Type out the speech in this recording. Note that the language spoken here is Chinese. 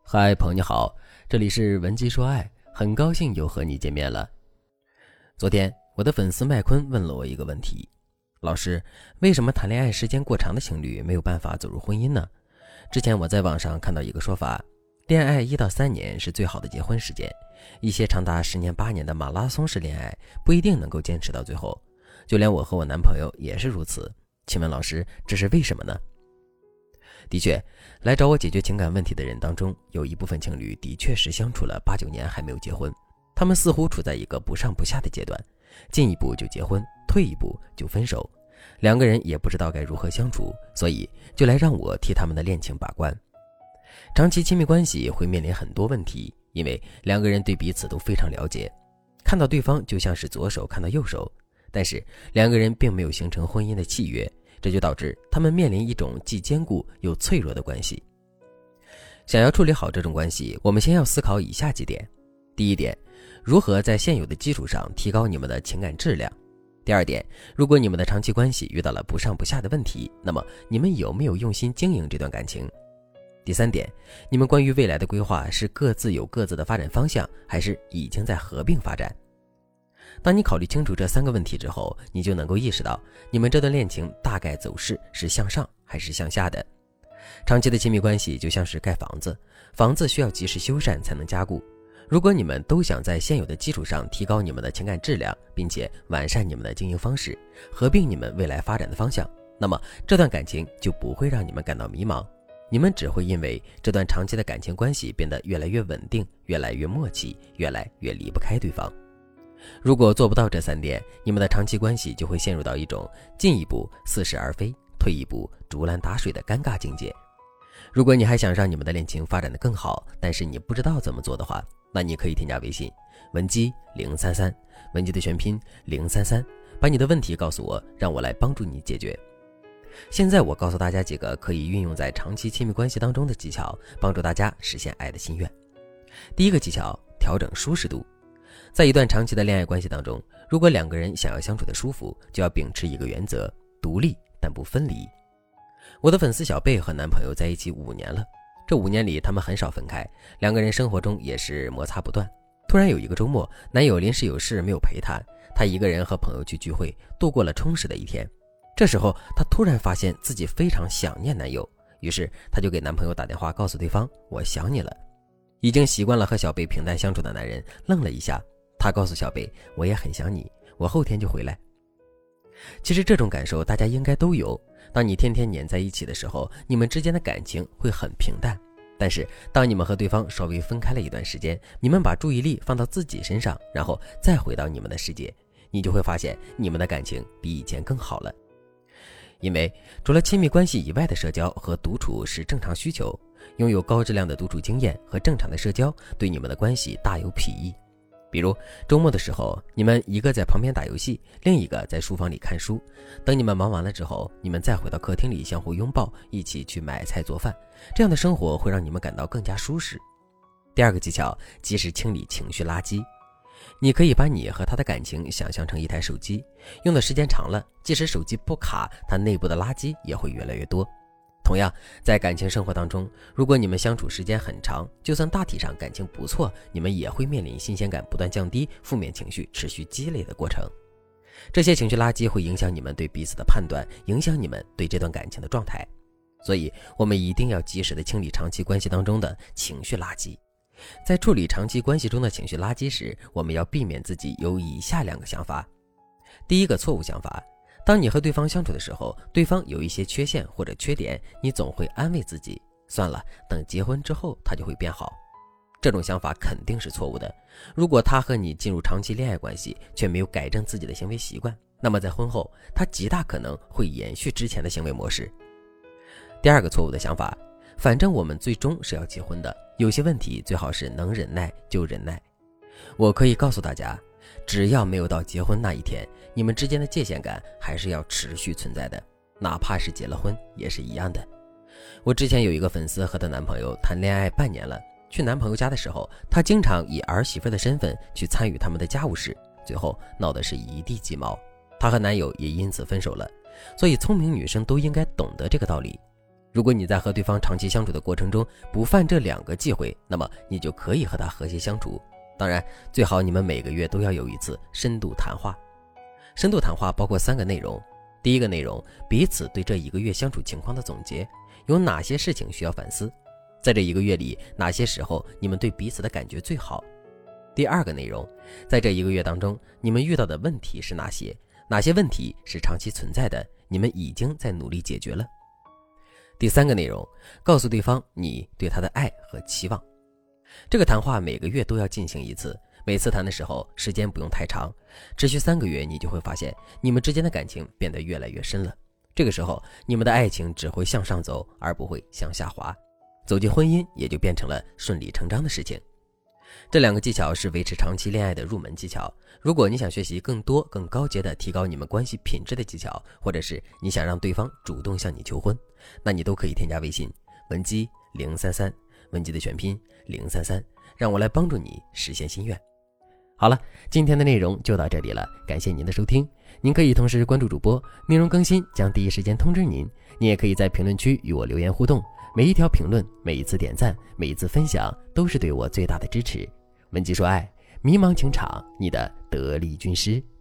嗨，朋友你好，这里是文姬说爱，很高兴又和你见面了。昨天我的粉丝麦昆问了我一个问题，老师，为什么谈恋爱时间过长的情侣没有办法走入婚姻呢？之前我在网上看到一个说法，恋爱1到3年是最好的结婚时间，一些长达10年8年的马拉松式恋爱不一定能够坚持到最后，就连我和我男朋友也是如此。请问老师，这是为什么呢？的确，来找我解决情感问题的人当中，有一部分情侣的确是相处了8、9年还没有结婚，他们似乎处在一个不上不下的阶段，进一步就结婚，退一步就分手，两个人也不知道该如何相处，所以就来让我替他们的恋情把关。长期亲密关系会面临很多问题，因为两个人对彼此都非常了解，看到对方就像是左手看到右手，但是两个人并没有形成婚姻的契约，这就导致他们面临一种既坚固又脆弱的关系。想要处理好这种关系，我们先要思考以下几点。第一点，如何在现有的基础上提高你们的情感质量。第二点，如果你们的长期关系遇到了不上不下的问题，那么你们有没有用心经营这段感情？第三点，你们关于未来的规划是各自有各自的发展方向，还是已经在合并发展？当你考虑清楚这3个问题之后，你就能够意识到你们这段恋情大概走势是向上还是向下的。长期的亲密关系就像是盖房子，房子需要及时修缮才能加固。如果你们都想在现有的基础上提高你们的情感质量，并且完善你们的经营方式，合并你们未来发展的方向，那么这段感情就不会让你们感到迷茫，你们只会因为这段长期的感情关系变得越来越稳定，越来越默契，越来越离不开对方。如果做不到这3点，你们的长期关系就会陷入到一种进一步似是而非，退一步竹篮打水的尴尬境界。如果你还想让你们的恋情发展得更好，但是你不知道怎么做的话，那你可以添加微信文姬033，文姬的全拼033，把你的问题告诉我，让我来帮助你解决。现在我告诉大家几个可以运用在长期亲密关系当中的技巧，帮助大家实现爱的心愿。第一个技巧，调整舒适度。在一段长期的恋爱关系当中，如果两个人想要相处的舒服，就要秉持一个原则，独立但不分离。我的粉丝小贝和男朋友在一起5年了，这5年里他们很少分开，两个人生活中也是摩擦不断。突然有一个周末，男友临时有事没有陪她，她一个人和朋友去聚会，度过了充实的一天。这时候她突然发现自己非常想念男友，于是她就给男朋友打电话告诉对方，我想你了。已经习惯了和小贝平淡相处的男人愣了一下，他告诉小贝，我也很想你，我后天就回来。其实这种感受大家应该都有，当你天天黏在一起的时候，你们之间的感情会很平淡，但是当你们和对方稍微分开了一段时间，你们把注意力放到自己身上，然后再回到你们的世界，你就会发现你们的感情比以前更好了。因为除了亲密关系以外的社交和独处是正常需求，拥有高质量的独处经验和正常的社交对你们的关系大有裨益。比如周末的时候，你们一个在旁边打游戏，另一个在书房里看书，等你们忙完了之后，你们再回到客厅里相互拥抱，一起去买菜做饭，这样的生活会让你们感到更加舒适。第二个技巧，及时清理情绪垃圾。你可以把你和他的感情想象成一台手机，用的时间长了，即使手机不卡，它内部的垃圾也会越来越多。同样，在感情生活当中，如果你们相处时间很长，就算大体上感情不错，你们也会面临新鲜感不断降低，负面情绪持续积累的过程。这些情绪垃圾会影响你们对彼此的判断，影响你们对这段感情的状态。所以我们一定要及时的清理长期关系当中的情绪垃圾。在处理长期关系中的情绪垃圾时，我们要避免自己有以下2个想法。第一个错误想法，当你和对方相处的时候，对方有一些缺陷或者缺点，你总会安慰自己，算了，等结婚之后他就会变好。这种想法肯定是错误的。如果他和你进入长期恋爱关系，却没有改正自己的行为习惯，那么在婚后他极大可能会延续之前的行为模式。第二个错误的想法，反正我们最终是要结婚的，有些问题最好是能忍耐就忍耐。我可以告诉大家，只要没有到结婚那一天，你们之间的界限感还是要持续存在的，哪怕是结了婚也是一样的。我之前有一个粉丝和她男朋友谈恋爱半年了，去男朋友家的时候，她经常以儿媳妇的身份去参与他们的家务事，最后闹得是一地鸡毛，她和男友也因此分手了。所以聪明女生都应该懂得这个道理， 如果你在和对方长期相处的过程中不犯这2个忌讳，那么你就可以和他和谐相处。当然，最好你们每个月都要有一次深度谈话。深度谈话包括3个内容。第一个内容，彼此对这1个月相处情况的总结，有哪些事情需要反思，在这1个月里哪些时候你们对彼此的感觉最好。第二个内容，在这1个月当中你们遇到的问题是哪些，哪些问题是长期存在的，你们已经在努力解决了。第3个内容，告诉对方你对他的爱和期望。这个谈话每个月都要进行一次，每次谈的时候时间不用太长，持续3个月，你就会发现你们之间的感情变得越来越深了。这个时候你们的爱情只会向上走，而不会向下滑，走进婚姻也就变成了顺理成章的事情。这2个技巧是维持长期恋爱的入门技巧。如果你想学习更多更高阶的提高你们关系品质的技巧，或者是你想让对方主动向你求婚，那你都可以添加微信文姬033，文姬的全拼033，让我来帮助你实现心愿。好了，今天的内容就到这里了，感谢您的收听。您可以同时关注主播，内容更新将第一时间通知您。你也可以在评论区与我留言互动，每一条评论，每一次点赞，每一次分享，都是对我最大的支持。文姬说爱，迷茫情场，你的得力军师。